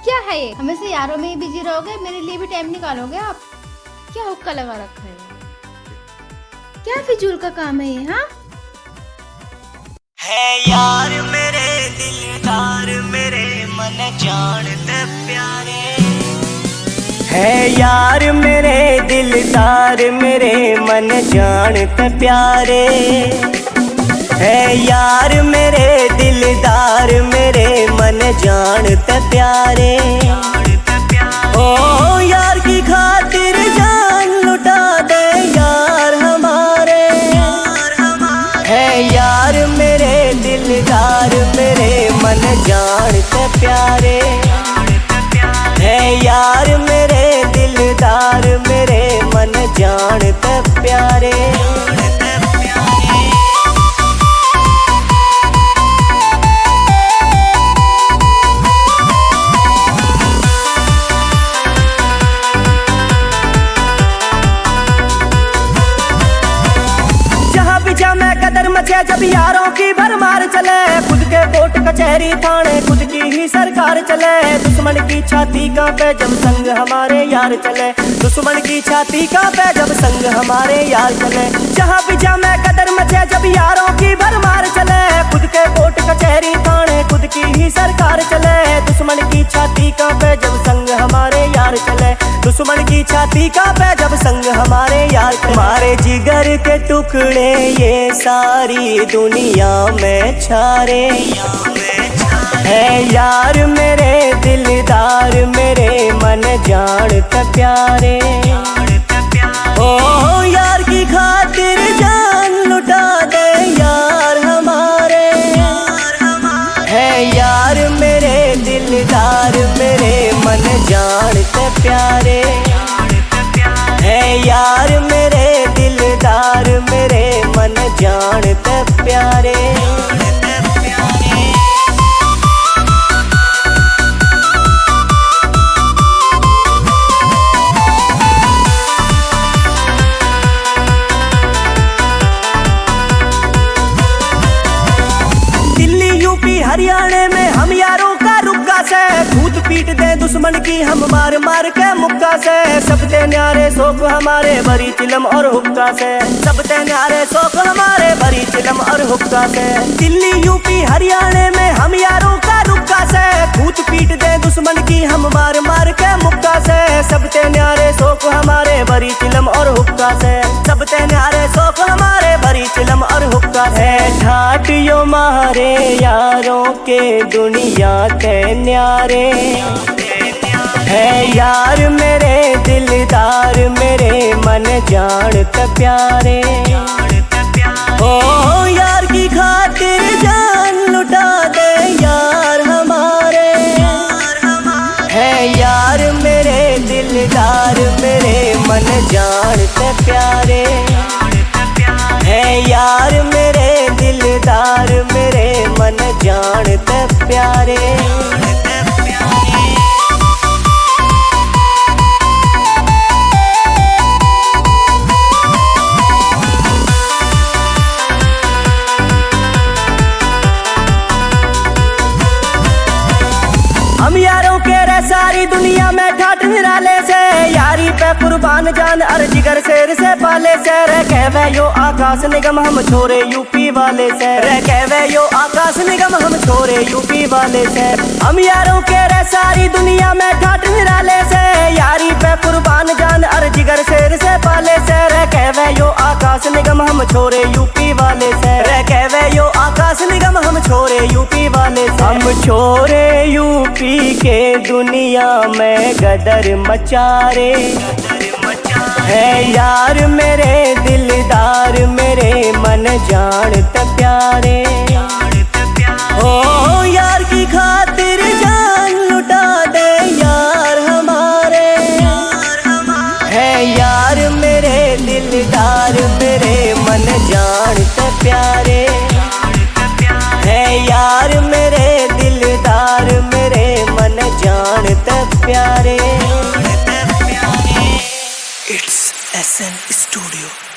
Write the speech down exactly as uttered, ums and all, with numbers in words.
क्या है ये? हमेशा यारों में ही बिजी रहोगे, मेरे लिए भी टाइम निकालोगे आप? क्या हुक्का लगा रखा है? क्या फिजूल का काम है ये? हाँ है यार मेरे दिलदार मेरे मन जानते प्यारे, है यार मेरे दिलदार मेरे मन जानते प्यारे, है यार मेरे दिलदार मेरे मन जानते प्यारे। ओ यार की खातिर जान लुटा दे यार हमारे, है यार मेरे दिलदार मेरे मन जानते प्यारे, है यार मेरे दिलदार मेरे मन जानते प्यारे। जब यारों की भरमार चले, खुद के कोर्ट कचहरी थाने खुद की ही सरकार चले, दुश्मन की छाती कांपे जब संग हमारे यार चले, दुश्मन की छाती कांपे जब संग हमारे यार चले। जहाँ भी जामे कदर मचे जब यारों की भरमार चले, खुद के कोर्ट कचहरी थाने खुद की ही सरकार चले, दुश्मन की छाती कांपे जब संग हमारे यार चले, दुश्मन की छाती कांपे जब संग हमारे यार चले। हमारे जिगर के टुकड़े ये सारी दुनिया में छारे, है यार मेरे दिलदार मेरे मन जानते प्यारे। ओ यार की खातिर जान लुटा दे यार हमारे, है यार मेरे दिलदार मेरे मन जानते प्यारे, है यार मेरे दिलदार मेरे मन जानते प्यारे। दिल्ली यूपी हरियाणा में हम यारों का रुक्का से, भूत पीट दे दुश्मन की हम मार मार के मुक्का से, सबते न्यारे शौक हमारे भरी चिलम और हुक्का से, सबते न्यारे शौक हमारे भरी चिलम और हुक्का से। दिल्ली यूपी हरियाणा में हम यारों का रुक्का से, भूत पीट दे दुश्मन की हम मार मार के मुक्का से, सबते न्यारे शौक हमारे भरी चिलम और हुक्का से, सबते न्यारे शौक हमारे भरी चिलम और हुक्का से। ठाट यो मारे यारों के दुनिया के न्यारे, है यार मेरे दिलदार मेरे मन जानते प्यारे। ओ यार की खातिर जान लुटा दे यार हमारे, है यार मेरे दिलदार मेरे मन जानते प्यारे, है यार मेरे दिलदार मेरे मन जानते प्यारे। हम यारों के रे सारी दुनिया में ठाट निराले से, यारी पे कुर्बान जान अर जिगर शेर से पाले से, रे कहवे यो आकाश निगम हम छोरे यूपी वाले से, रे कहवे यो आकाश निगम हम छोरे यूपी वाले से। हम यारों के रे सारी दुनिया में ठाट निराले से, यारी पे कुर्बान जान अर जिगर शेर से पाले से, रे कहवे यो आकाश निगम हम छोरे यूपी वाले से, रे कहवे यो आकाश निगम हम छोरे यूपी वाले से। हम छोरे यूपी के दुनिया में गदर मचारे, है यार मेरे दिलदार मेरे मन जानते प्यारे। ओ यार की खातिर जान लुटा दे यार हमारे, है यार मेरे दिलदार मेरे मन जानते प्यारे, है यार मेरे दिलदार मेरे मन जानते प्यारे। It's S N studio.